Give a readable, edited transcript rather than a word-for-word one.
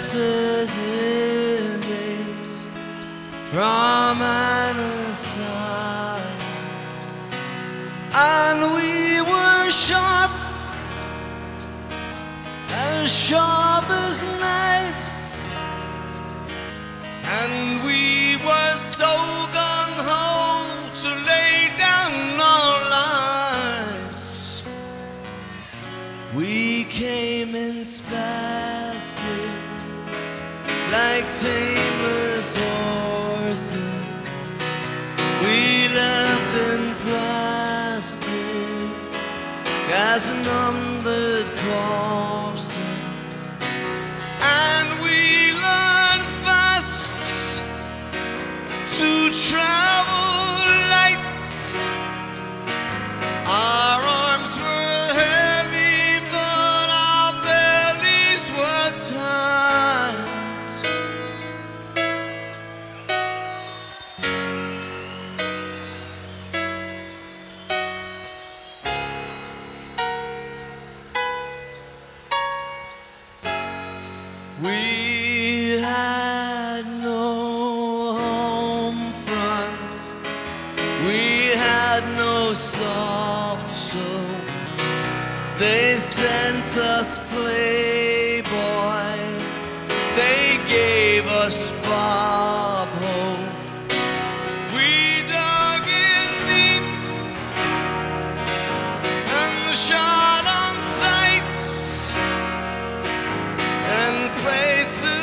left us inmates from either side, and we were sharp as knives, and we were so gung-ho to lay down our lives. We came in spastic like tameless horses. We left in plastic as numbered corpses, and we learned fast to travel light. Our arms were heavy, but our bellies were tight. We had no home front, we had no soft soap. They sent us Playboy, they gave us Bob Hope. We dug in deep and shot on sights and prayed to